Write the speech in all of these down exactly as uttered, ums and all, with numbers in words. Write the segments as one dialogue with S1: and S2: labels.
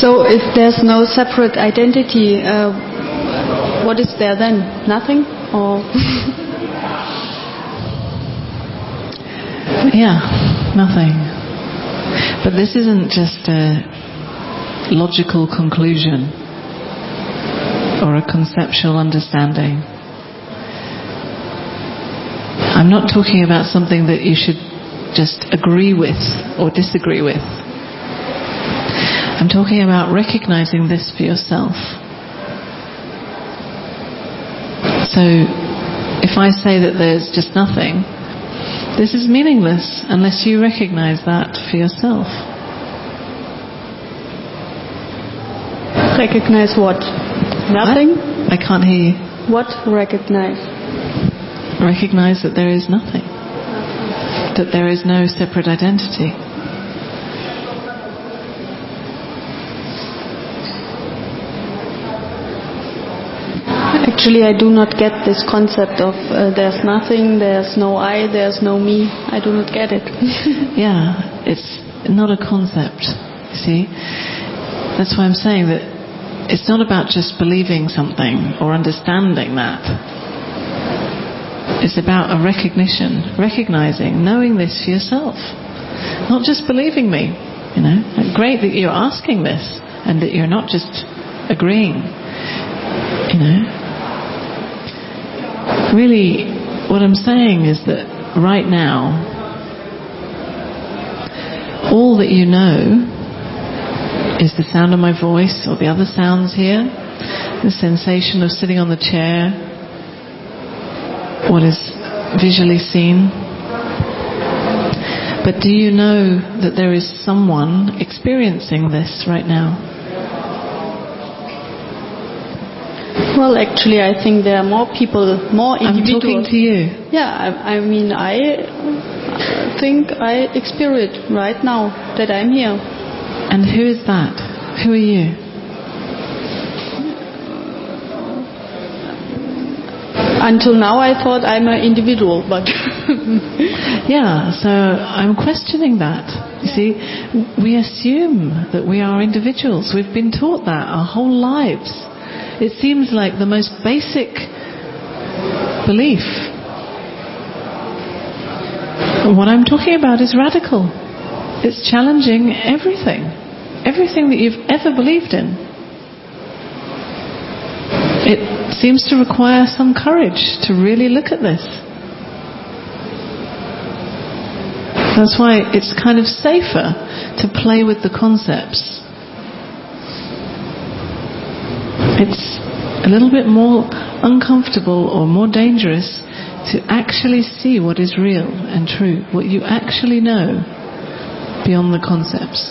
S1: So if there's no separate identity, uh, what is there then? Nothing? Or
S2: yeah, nothing. But this isn't just a logical conclusion or a conceptual understanding. I'm not talking about something that you should just agree with or disagree with. I'm talking about recognizing this for yourself. So, if I say that there's just nothing, this is meaningless unless you recognize that for yourself.
S1: Recognize what? Nothing?
S2: I, I can't hear you.
S1: What recognize?
S2: Recognize that there is nothing. That there is no separate identity.
S1: Actually, I do not get this concept of uh, there's nothing, there's no I, there's no me. I do not get it.
S2: Yeah, it's not a concept, you see. That's why I'm saying that it's not about just believing something or understanding that. It's about a recognition, recognizing, knowing this for yourself. Not just believing me, you know. Great that you're asking this and that you're not just agreeing, you know. Really, what I'm saying is that right now, all that you know is the sound of my voice or the other sounds here, the sensation of sitting on the chair, what is visually seen. But do you know that there is someone experiencing this right now?
S1: Well, actually, I think there are more people, more individuals.
S2: I'm talking to you.
S1: Yeah, I, I mean, I think I experience right now that I'm here.
S2: And who is that? Who are you?
S1: Until now I thought I'm an individual, but...
S2: Yeah, so I'm questioning that. You see, we assume that we are individuals. We've been taught that our whole lives. It seems like the most basic belief. And what I'm talking about is radical. It's challenging everything. Everything that you've ever believed in. It seems to require some courage to really look at this. That's why it's kind of safer to play with the concepts. It's a little bit more uncomfortable or more dangerous to actually see what is real and true, what you actually know beyond the concepts.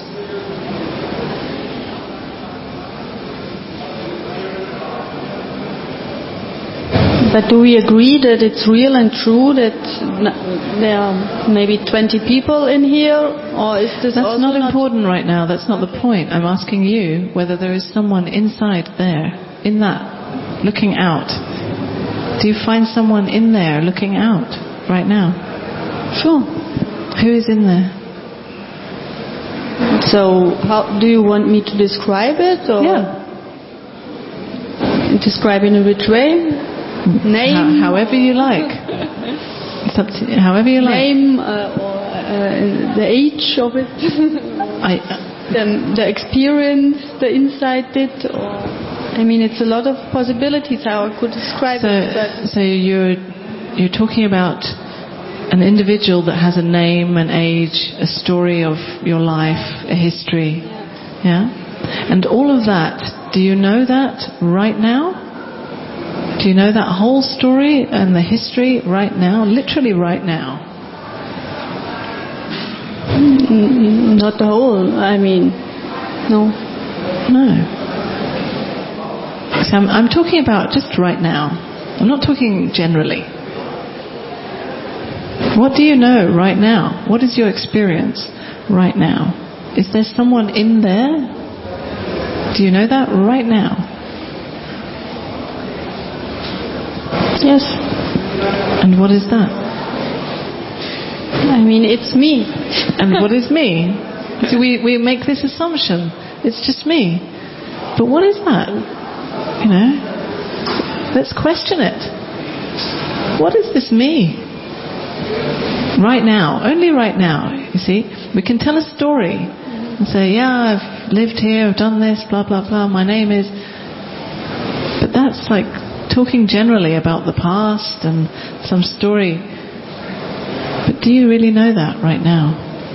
S1: But do we agree that it's real and true that there are maybe twenty people in here? Or is this
S2: That's
S1: also
S2: not,
S1: not
S2: important right now. That's not the point. I'm asking you whether there is someone inside there, in that, looking out. Do you find someone in there looking out right now?
S1: Sure.
S2: Who is in there?
S1: So, how do you want me to describe it? Or
S2: yeah.
S1: Describe in which way? Name?
S2: How, however you like. It's up to you. However you like.
S1: Name uh, or uh, the age of it.
S2: I, uh,
S1: the, the experience the inside did. Or I mean, it's a lot of possibilities how I could describe
S2: so,
S1: it. But
S2: so you're you're talking about an individual that has a name, an age, a story of your life, a history.
S1: Yeah.
S2: Yeah? And all of that, do you know that right now? Do you know that whole story and the history right now? Literally right now?
S1: Mm, not the whole. I mean, no.
S2: No. So I'm, I'm talking about just right now. I'm not talking generally. What do you know right now? What is your experience right now? Is there someone in there? Do you know that right now?
S1: Yes.
S2: And what is that?
S1: I mean, it's me.
S2: And what is me? So we, we make this assumption It's just me. But what is that? You know? Let's question it. What is this me? Right now. Only right now. You see? We can tell a story and say, yeah, I've lived here, I've done this, blah, blah, blah, my name is... But that's like talking generally about the past and some story. But do you really know that right now?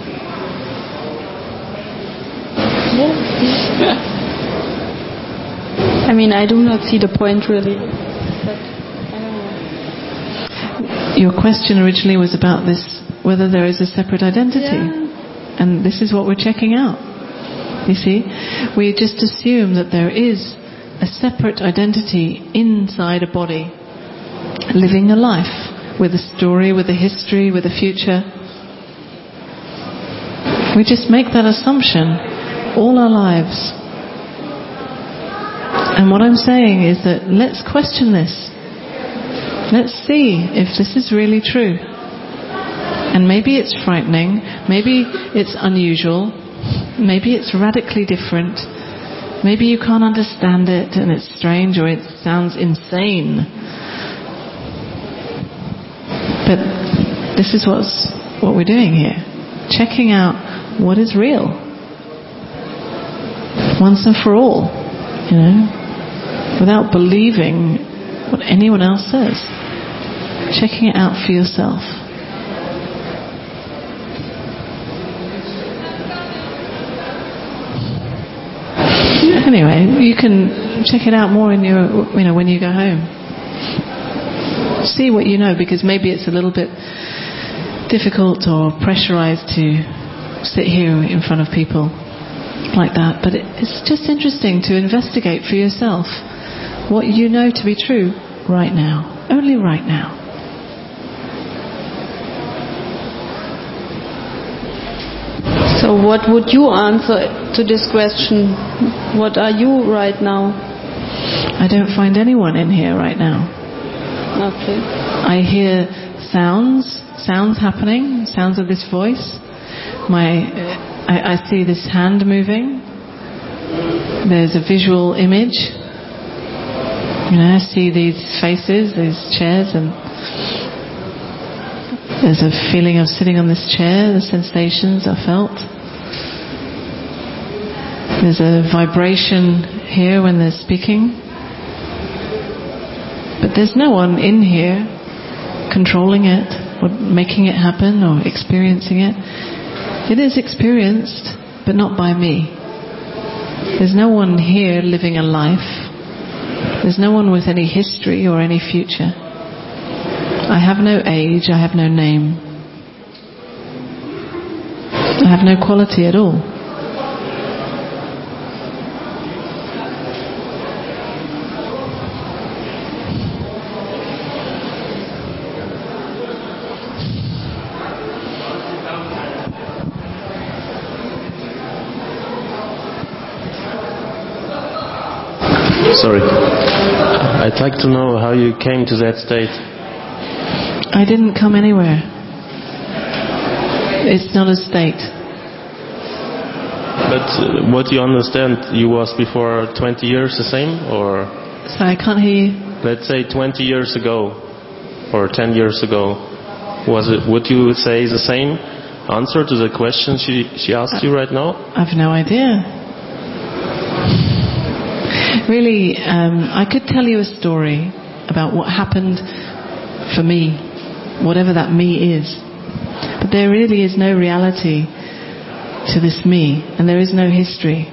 S1: I mean, I do not see the point really. But I don't know.
S2: Your question originally was about this, whether there is a separate identity.
S1: Yeah.
S2: And this is what we're checking out. You see? We just assume that there is a separate identity inside a body, living a life with a story, with a history, with a future. We just make that assumption all our lives. And what I'm saying is that let's question this. Let's see if this is really true. And maybe it's frightening, maybe it's unusual, maybe it's radically different, maybe you can't understand it and it's strange or it sounds insane. But this is what's, what we're doing here. Checking out what is real. Once and for all, you know, without believing what anyone else says. Checking it out for yourself. Anyway, you can check it out more in your, you know, when you go home. See what you know, because maybe it's a little bit difficult or pressurized to sit here in front of people like that. But it, it's just interesting to investigate for yourself what you know to be true right now, only right now.
S1: So what would you answer to this question? What are you right now?
S2: I don't find anyone in here right now.
S1: Okay.
S2: I hear sounds, sounds happening, sounds of this voice. My, uh, I, I see this hand moving. There's a visual image. You know, I see these faces, these chairs, and there's a feeling of sitting on this chair, the sensations are felt. There's a vibration here when they're speaking. But there's no one in here controlling it or making it happen or experiencing it. It is experienced, but not by me. There's no one here living a life. There's no one with any history or any future. I have no age, I have no name. I have no quality at all.
S3: Sorry. I'd like to know how you came to that state.
S2: I didn't come anywhere. It's not a state.
S3: But uh, what you understand, you was before twenty years the same, or?
S2: So I can't hear you.
S3: Let's say twenty years ago, or ten years ago, was it? Would you say the same answer to the question she she asked you right now?
S2: I've no idea. Really, um, I could tell you a story about what happened for me, whatever that me is. But there really is no reality to this me, and there is no history.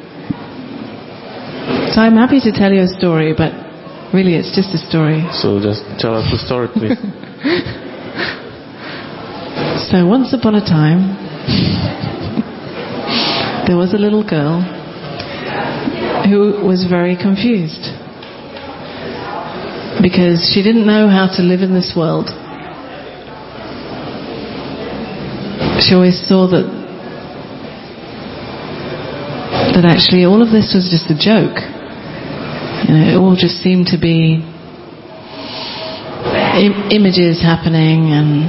S2: So I'm happy to tell you a story, but really it's just a story.
S3: So just tell us the story, please.
S2: So once upon a time, there was a little girl who was very confused because she didn't know how to live in this world. She always saw that that actually all of this was just a joke. You know, it all just seemed to be im- images happening and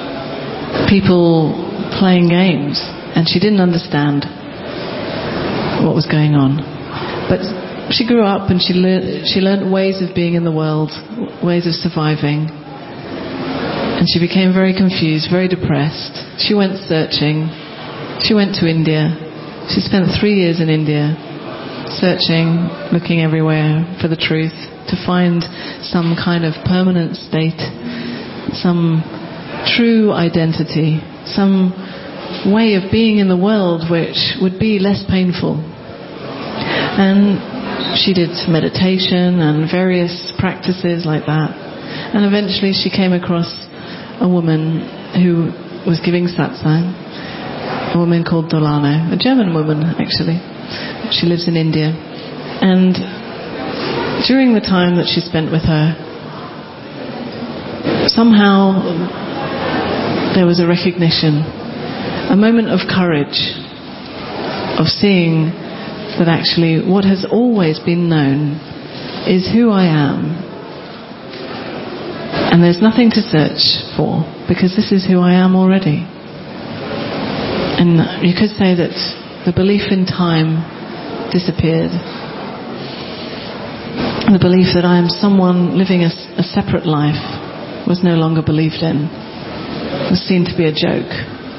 S2: people playing games, and she didn't understand. what was going on. But she grew up and she learned, she learned ways of being in the world, ways of surviving. And she became very confused, very depressed. She went searching. She went to India. She spent three years in India, searching, looking everywhere for the truth, to find some kind of permanent state, some true identity, some way of being in the world which would be less painful. And she did meditation and various practices like that. And eventually she came across a woman who was giving satsang, a woman called Dolano, a German woman actually. She lives in India. And during the time that she spent with her, somehow there was a recognition, a moment of courage, of seeing that actually what has always been known is who I am. And there's nothing to search for, because this is who I am already. And you could say that the belief in time disappeared. The belief that I am someone living a, a separate life was no longer believed in. It was seen to be a joke.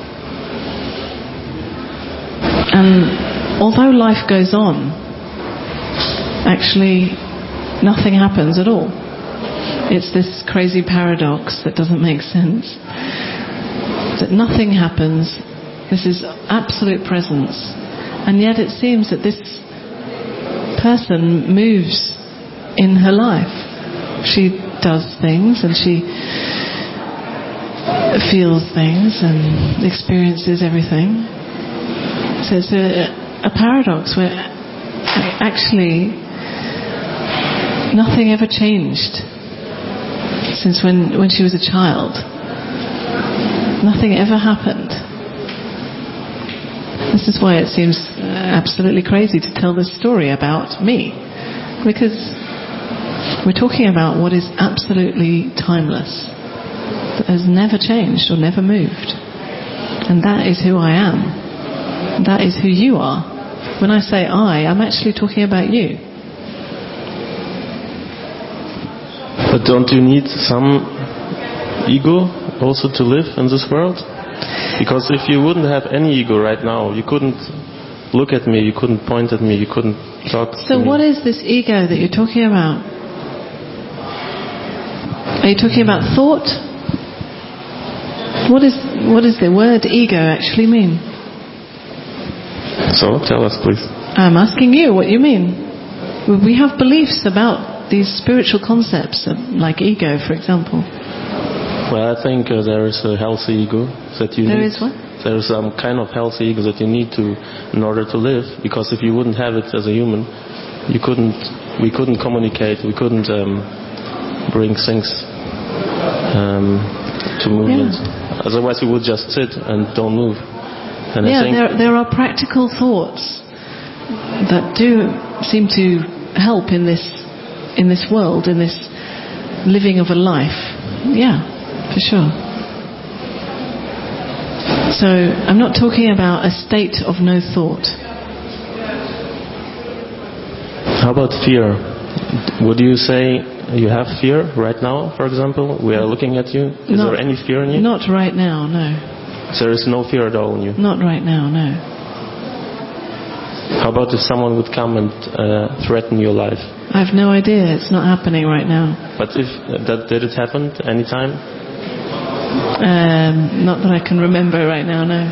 S2: And although life goes on, actually nothing happens at all. It's this crazy paradox that doesn't make sense. That nothing happens. This is absolute presence. And yet it seems that this person moves in her life. She does things and she feels things and experiences everything. So it's a, a paradox where actually nothing ever changed since when, when she was a child. Nothing ever happened. This is why it seems absolutely crazy to tell this story about me, because we're talking about what is absolutely timeless, that has never changed or never moved. And that is who I am. That is who you are. When I say I, I'm actually talking about you.
S3: But don't you need some ego also to live in this world? Because if you wouldn't have any ego right now, you couldn't look at me, you couldn't point at me, you couldn't talk to me.
S2: So what is this ego that you're talking about? Are you talking about thought? What is what does the word ego actually mean?
S3: So tell us, please.
S2: I'm asking you what you mean. We have beliefs about these spiritual concepts, like ego, for example.
S3: Well, I think uh, there is a healthy ego that you
S2: there
S3: need.
S2: There is what?
S3: There is some kind of healthy ego that you need to, in order to live. Because if you wouldn't have it as a human, you couldn't. We couldn't communicate. We couldn't um, bring things um, to movement. Yeah. Otherwise, we would just sit and don't move. And
S2: yeah,
S3: I think
S2: there there are practical thoughts that do seem to help in this in this world, in this living of a life. Yeah. For sure. So I'm not talking about a state of no thought.
S3: How about fear? Would you say you have fear right now, for example? We are looking at you. Is
S2: not,
S3: there any fear in you?
S2: Not right now, no.
S3: So there is no fear at all in you?
S2: Not right now, no.
S3: How about if someone would come and uh, threaten your life?
S2: I have no idea. It's not happening right now.
S3: But if uh, that did it happen any time?
S2: Um, not that I can remember right now, no.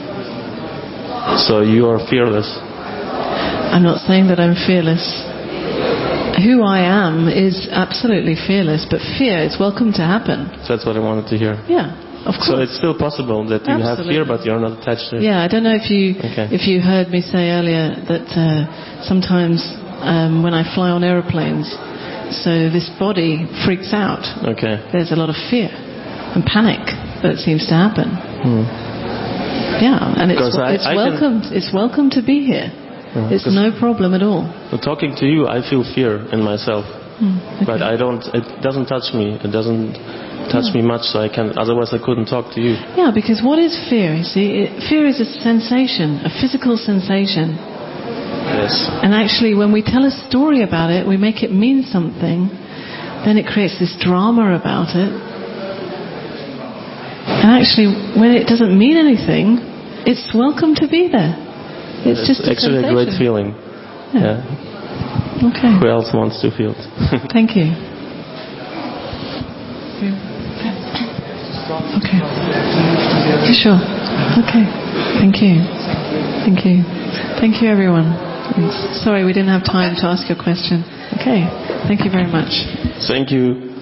S3: So you are fearless?
S2: I'm not saying that I'm fearless. Who I am is absolutely fearless, but fear is welcome to happen.
S3: So that's what I wanted to hear.
S2: Yeah, of course.
S3: So it's still possible that you
S2: absolutely.
S3: have fear, but you're not attached to it.
S2: Yeah, I don't know if you
S3: okay.
S2: if you heard me say earlier that uh, sometimes um, when I fly on aeroplanes, so this body freaks out.
S3: Okay.
S2: There's a lot of fear and panic that seems to happen.
S3: Hmm.
S2: Yeah, and it's,
S3: I,
S2: it's
S3: I
S2: welcome.
S3: Can...
S2: It's welcome to be here. Uh, it's no problem at all.
S3: Well, talking to you, I feel fear in myself,
S2: hmm, okay.
S3: but I don't. It doesn't touch me. It doesn't touch yeah. me much. So I can. Otherwise, I couldn't talk to you.
S2: Yeah, because what is fear? You see, it, fear is a sensation, a physical sensation.
S3: Yes.
S2: And actually, when we tell a story about it, we make it mean something, then it creates this drama about it. And actually, when it doesn't mean anything, it's welcome to be there. It's,
S3: it's
S2: just a
S3: actually
S2: sensation.
S3: a great feeling.
S2: Yeah.
S3: yeah.
S2: Okay.
S3: Who else wants to feel it?
S2: Thank you. Okay. Sure. Okay. Thank you. Thank you. Thank you, everyone. Sorry, we didn't have time to ask your question. Okay. Thank you very much.
S3: Thank you.